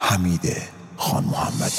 حمید خان محمدی.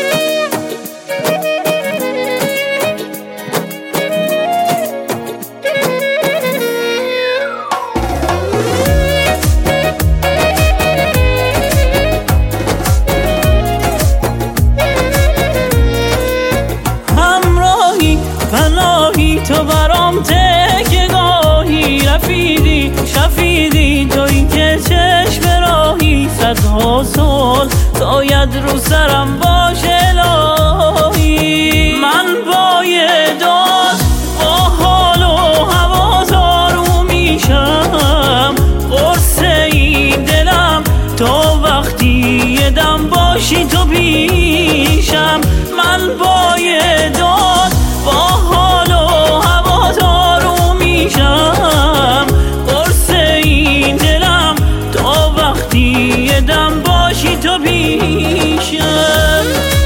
همراهی پناهی تو برام تکیه گاهی، رفیقی شفیقی تویی که چشم راهی، صدها سال شاید رو سرم باشه الهی. من با یه داد با حال و هوا آروم میشم، قرص این دلم تا وقتی یه دم باشی تو پیشم. من با یه داد با حال و هوا آروم میشم، قرص این دلم تا وقتی یه دم باشی تو پیشم.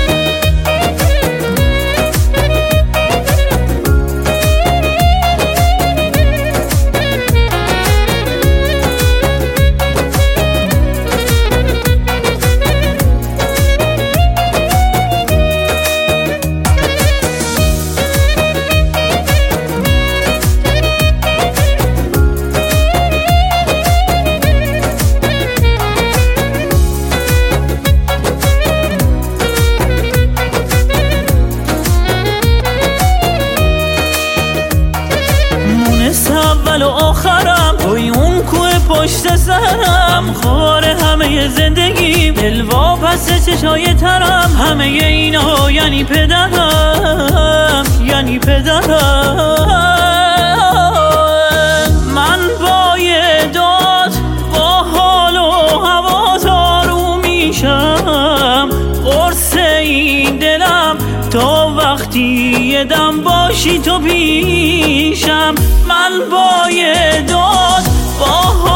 اول و آخرم توی اون کوه پشت سرم، خار همه زندگی دلوا پس چشای ترم. همه اینا یعنی پدرم، یعنی پدرم. من با یه داد با حال و هوا آروم میشم، قرص این دلم تا وقتی یه دم باشی تو پیشم. من با یه داد با